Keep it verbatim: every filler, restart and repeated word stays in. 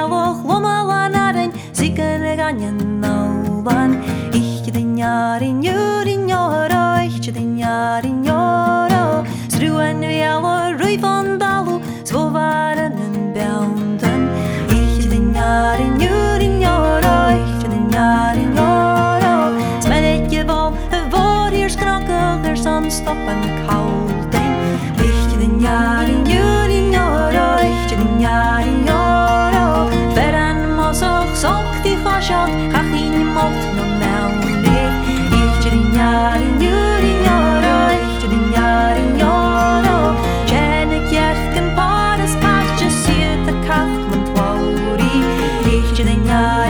veloch lomalan aden Sikere ganyan nauban Ich den jarin jurin joro Ich den jarin joro Struen veloch rui van dalu Svo waren en bjounden Ich den jarin jurin joro Ich den jarin joro Smedetje vol Var hier skrankel Er som stoppen kalden Ich den jarin jurin joro Ich den jarin joro Veran mosok sok di khashok Khakhin mot no nauni Ich den jarin jurin joro Ich den jarin joro Chenek jerken pares patches Siet de kacht man twauri Ich den jarin